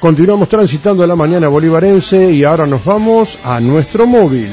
continuamos transitando la mañana bolivarense y ahora nos vamos a nuestro móvil.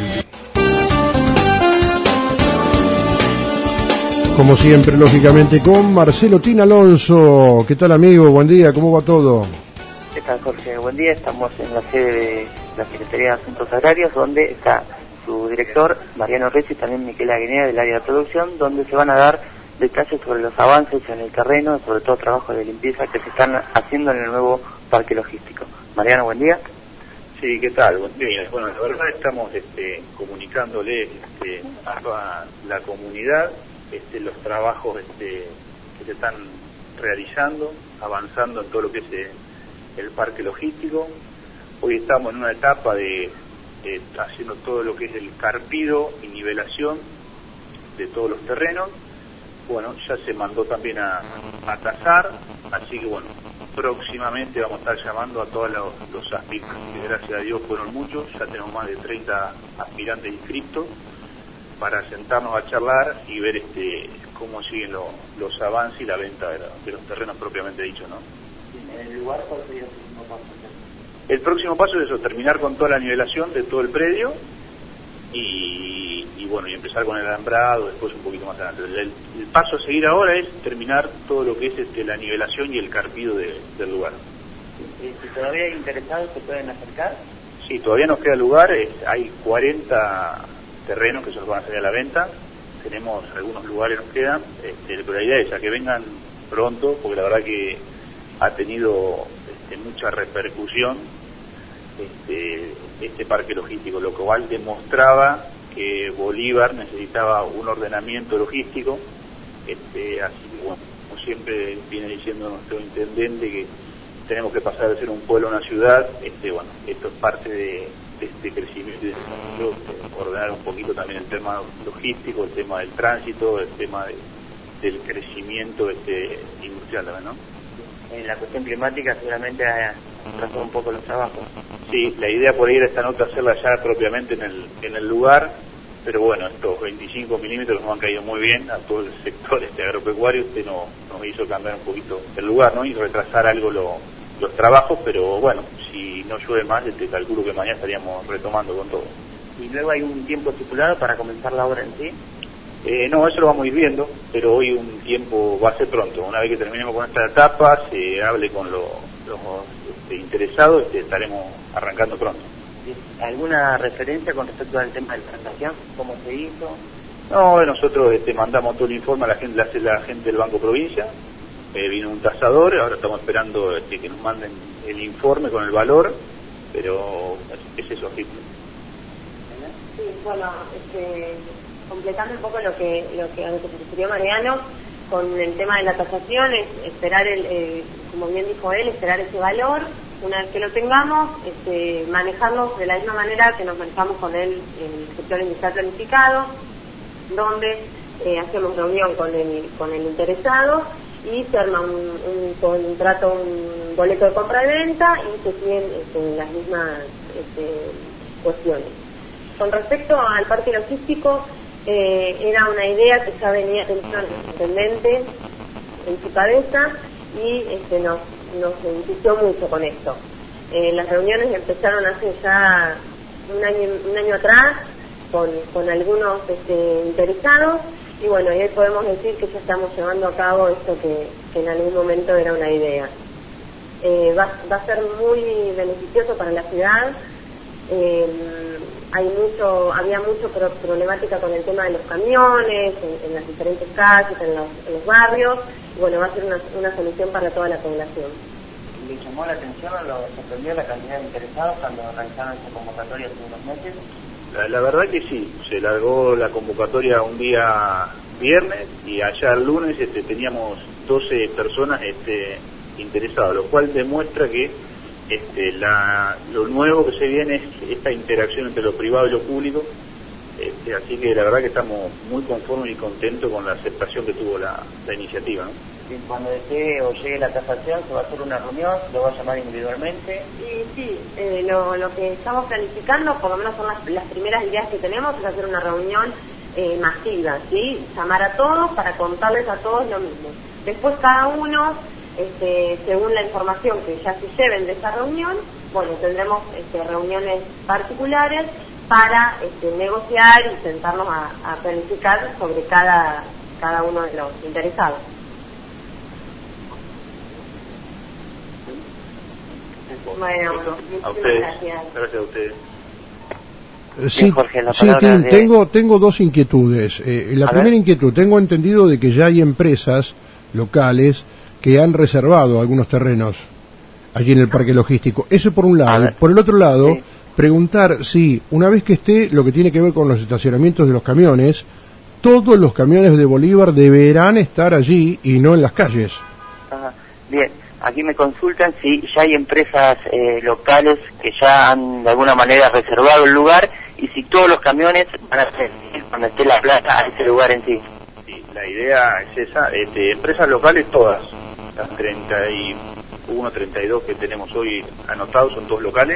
Como siempre, lógicamente, con Marcelo Tin Alonso. ¿Qué tal, amigo? Buen día, ¿cómo va todo? ¿Qué tal, Jorge? Buen día. Estamos en la sede de la Secretaría de Asuntos Agrarios, donde está su director, Mariano Ricci, y también Miquel Aguinea, del área de producción, donde se van a dar detalles sobre los avances en el terreno, sobre todo trabajos de limpieza que se están haciendo en el nuevo parque logístico. Mariano, buen día. Sí, ¿qué tal? Buen día. Bueno, la verdad estamos comunicándole a toda la comunidad los trabajos que se están realizando, avanzando en todo lo que es el parque logístico. Hoy estamos en una etapa de haciendo todo lo que es el carpido y nivelación de todos los terrenos. Bueno, ya se mandó también a tasar, así que bueno, próximamente vamos a estar llamando a todos los aspirantes, que gracias a Dios fueron muchos, ya tenemos más de 30 aspirantes inscritos, para sentarnos a charlar y ver cómo siguen los avances y la venta de los terrenos propiamente dicho, ¿no? ¿En el lugar cuál sería el próximo paso? El próximo paso es eso, terminar con toda la nivelación de todo el predio y bueno, y empezar con el alambrado después un poquito más adelante. El paso a seguir ahora es terminar todo lo que es la nivelación y el carpido del lugar. Si todavía hay interesados, ¿se pueden acercar? Sí, todavía nos queda lugar, hay 40 terrenos que se los van a salir a la venta, tenemos algunos lugares nos quedan, pero la idea es a que vengan pronto, porque la verdad que ha tenido mucha repercusión este parque logístico, lo cual demostraba que Bolívar necesitaba un ordenamiento logístico, así que bueno, como siempre viene diciendo nuestro intendente, que tenemos que pasar de ser un pueblo a una ciudad, bueno, esto es parte de este crecimiento y de ordenar un poquito también el tema logístico, el tema del tránsito, el tema del crecimiento industrial también, ¿no? En la cuestión climática seguramente ha trazado un poco los trabajos. Sí, la idea por ahí era esta nota hacerla ya propiamente en el lugar, pero bueno, estos 25 milímetros nos han caído muy bien a todo el sector agropecuario, nos hizo cambiar un poquito el lugar, ¿no? Y retrasar algo los trabajos, pero bueno, si no llueve más, calculo que mañana estaríamos retomando con todo. ¿Y luego hay un tiempo estipulado para comenzar la obra en sí? No, eso lo vamos a ir viendo, pero hoy un tiempo va a ser pronto. Una vez que terminemos con esta etapa, se hable con los interesados, estaremos arrancando pronto. ¿Alguna referencia con respecto al tema de la plantación? ¿Cómo se hizo? No, nosotros mandamos todo el informe a la gente, hace la gente del Banco Provincia, vino un tasador, ahora estamos esperando que nos manden el informe con el valor, pero es eso, así. Sí, bueno, completando un poco lo que se refirió Mariano con el tema de la tasación, es esperar como bien dijo él, esperar ese valor. Una vez que lo tengamos, manejarnos de la misma manera que nos manejamos con el sector industrial planificado, donde hacemos reunión con el interesado y se arma un contrato, un boleto de compra y venta y se siguen las mismas cuestiones. Con respecto al parque logístico, era una idea que ya venía pensando el intendente en su cabeza y nos insistió mucho con esto. Las reuniones empezaron hace ya un año atrás con algunos interesados y bueno, y hoy podemos decir que ya estamos llevando a cabo esto que en algún momento era una idea. Va a ser muy beneficioso para la ciudad. Había mucha problemática con el tema de los camiones, en las diferentes calles, en los barrios, y bueno, va a ser una solución para toda la población. ¿Le llamó la atención o lo sorprendió la cantidad de interesados cuando realizaron esa convocatoria hace unos meses? La verdad que sí, se largó la convocatoria un día viernes y allá el lunes teníamos 12 personas interesadas, lo cual demuestra que lo nuevo que se viene es esta interacción entre lo privado y lo público, así que la verdad que estamos muy conformes y contentos con la aceptación que tuvo la iniciativa, ¿no? Cuando desee o llegue la tasación, se va a hacer una reunión, lo va a llamar individualmente. Sí, lo que estamos planificando, por lo menos son las primeras ideas que tenemos, es hacer una reunión masiva, ¿sí? Llamar a todos para contarles a todos lo mismo. Después cada uno según la información que ya se lleven de esa reunión, bueno, tendremos reuniones particulares para negociar y sentarnos a planificar sobre cada uno de los interesados. Bueno, a ustedes. gracias. Gracias a ustedes. Sí, Bien, Jorge, la sí, palabra Tim, de- tengo dos inquietudes. La A primera ver. inquietud, tengo entendido de que ya hay empresas locales que han reservado algunos terrenos allí en el parque logístico. Eso por un A lado. ver. Por el otro lado, Sí. preguntar si una vez que esté lo que tiene que ver con los estacionamientos de los camiones, todos los camiones de Bolívar deberán estar allí y no en las calles. Ajá. Bien, aquí me consultan si ya hay empresas locales que ya han de alguna manera reservado el lugar y si todos los camiones van a ser cuando esté la plaza a ese lugar en sí. Sí, la idea es esa, empresas locales todas, las 31, 32 que tenemos hoy anotados son todos locales,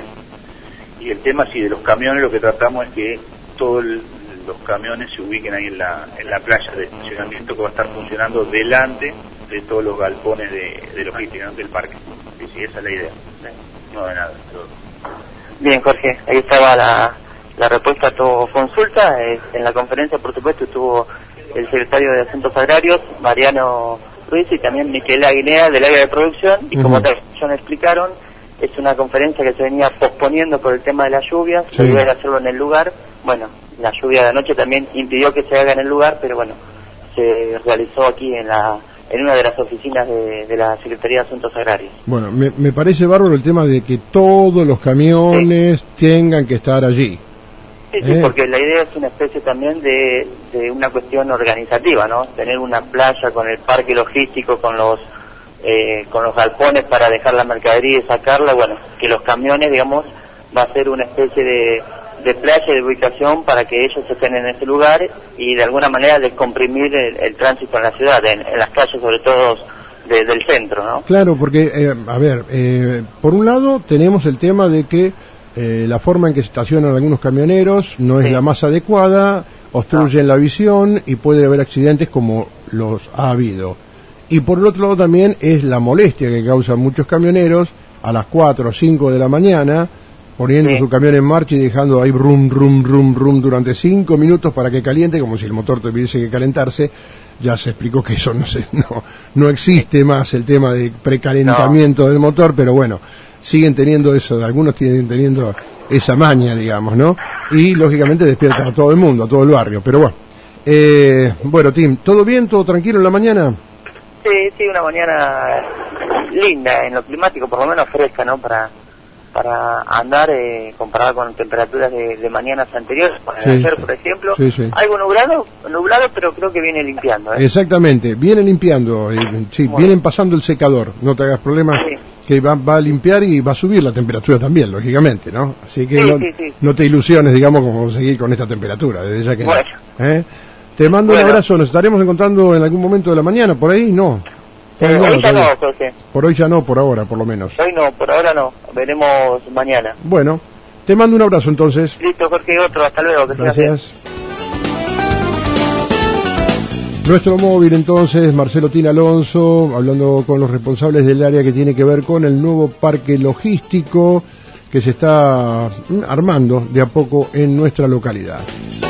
y el tema sí de los camiones, lo que tratamos es que todos los camiones se ubiquen ahí en la playa de estacionamiento que va a estar funcionando delante de todos los galpones de logística, ¿no? Del parque. Sí, sí, esa es la idea. No de nada. Bien, Jorge, ahí estaba la respuesta a tu consulta. En la conferencia, por supuesto, estuvo el secretario de Asuntos Agrarios, Mariano Ruiz, y también Miquela Guinea del área de producción, y como ya me explicaron, es una conferencia que se venía posponiendo por el tema de las lluvias, Sí. la idea era hacerlo en el lugar. Bueno, la lluvia de anoche también impidió que se haga en el lugar, pero bueno, se realizó aquí en una de las oficinas de la Secretaría de Asuntos Agrarios. Bueno, me parece bárbaro el tema de que todos los camiones tengan que estar allí. Sí, sí, porque la idea es una especie también de una cuestión organizativa, ¿no? Tener una playa con el parque logístico, con los galpones para dejar la mercadería y sacarla, bueno, que los camiones, digamos, va a ser una especie de playa de ubicación para que ellos estén en ese lugar y de alguna manera descomprimir el tránsito en la ciudad, en las calles sobre todo del centro, ¿no? Claro, porque, por un lado tenemos el tema de que la forma en que se estacionan algunos camioneros no es Sí. la más adecuada, obstruyen la visión y puede haber accidentes como los ha habido. Y por el otro lado también es la molestia que causan muchos camioneros a las 4 o 5 de la mañana, poniendo Sí. su camión en marcha y dejando ahí rum, rum, rum, rum durante 5 minutos para que caliente, como si el motor tuviese que calentarse. Ya se explicó que eso no existe más, el tema de precalentamiento del motor, pero bueno, siguen teniendo eso, algunos siguen teniendo esa maña, digamos, ¿no? Y lógicamente despiertan a todo el mundo, a todo el barrio, pero bueno. Bueno, Tim, ¿todo bien, todo tranquilo en la mañana? Sí, una mañana linda en lo climático, por lo menos fresca, ¿no? Para andar comparada con temperaturas de mañanas anteriores, con Sí, ayer, sí. por ejemplo. Sí, sí. Algo nublado, pero creo que viene limpiando, ¿eh? Exactamente, vienen limpiando, sí, Bueno. vienen pasando el secador, no te hagas problema, Sí. que va a limpiar y va a subir la temperatura también, lógicamente, ¿no? Así que Sí, sí. no te ilusiones, digamos, como seguir con esta temperatura, desde ya que no. Bueno. Te mando un Bueno. abrazo, nos estaremos encontrando en algún momento de la mañana, por ahí, ¿no? Hoy ya no, todavía. José. Por hoy ya no, por ahora, por lo menos. Hoy no, por ahora no. Veremos mañana. Bueno, te mando un abrazo entonces. Listo, Jorge, otro. Hasta luego. Que sigas bien. Gracias. Nuestro móvil entonces, Marcelo Tina Alonso, hablando con los responsables del área que tiene que ver con el nuevo parque logístico que se está armando de a poco en nuestra localidad.